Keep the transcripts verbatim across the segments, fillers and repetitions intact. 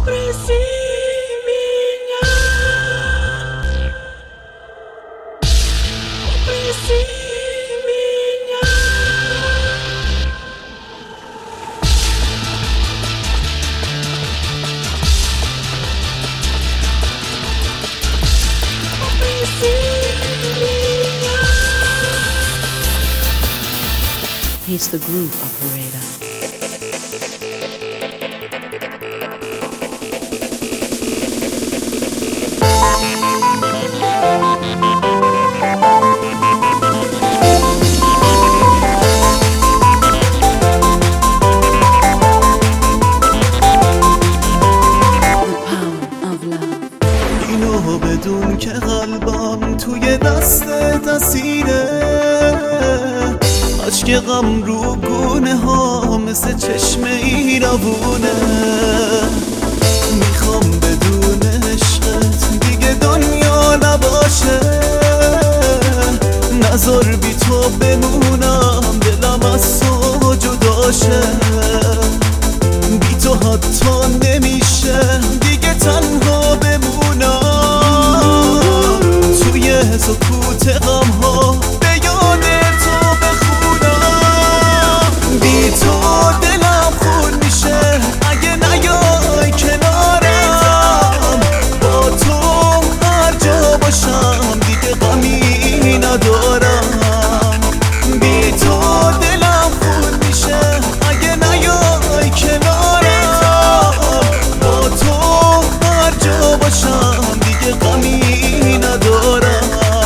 He's the groove operator. اینو بدون که قلبم توی دست اسیره، اشک غم رو گونه ها مثل چشم ایرابونه. میخوام بدون عشقت دیگه دنیا نباشه، نذار بی تو بمونم دلم از تو جداشه. بی تو حتی نمیشه دیگه تنها بمونم، توی سکوت غم ها به یاد تو بخونم. بی تو دلم خون میشه اگه نیای کنارم، با تو هر جا باشم دیگه غمی ندارم. بی تو دلم خون میشه اگه نیای کنارم، با تو هر جا باشم دیگه غمی ندارم.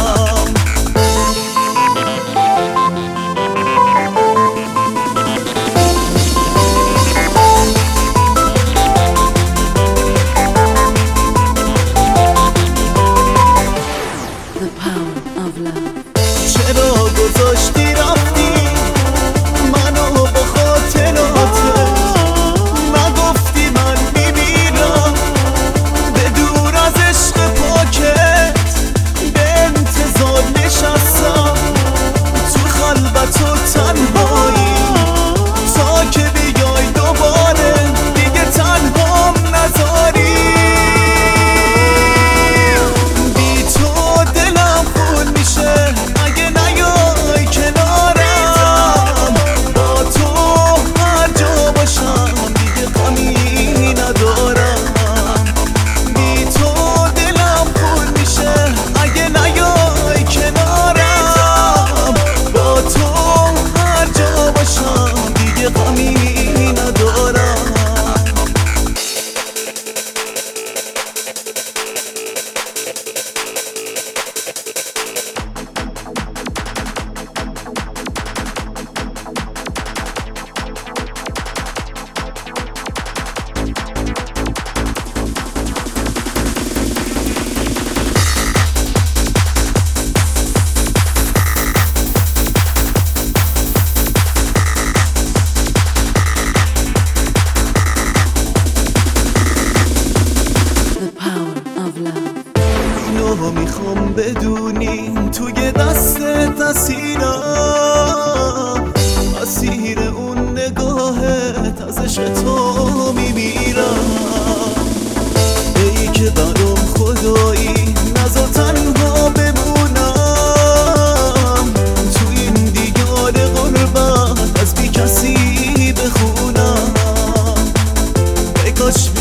چرا گذاشتی رفتی منو با خاطراتت، نگفتی من میمیرم به دور از عشق پاکت. به انتظار نشستم تو خلوت و تنهایی تا که بیای دوباره دیگه تنهام نذاری. بی تو دلم خون میشه اگه نیای کنارم، با تو هر جا باشم دیگه غمی ندارم. بی تو دلم خون میشه اگه نیای کنارم، با تو هر جا باشم دیگه غمی ندارم. اینو میخوام بدونی توی دستت اسیرم، اسیر اون نگاهت از عشق تو میمیرم. ای که برام خدایی نذار تنها بمونم، تو این دیار غربت از بی کسی بخونم. ای کاش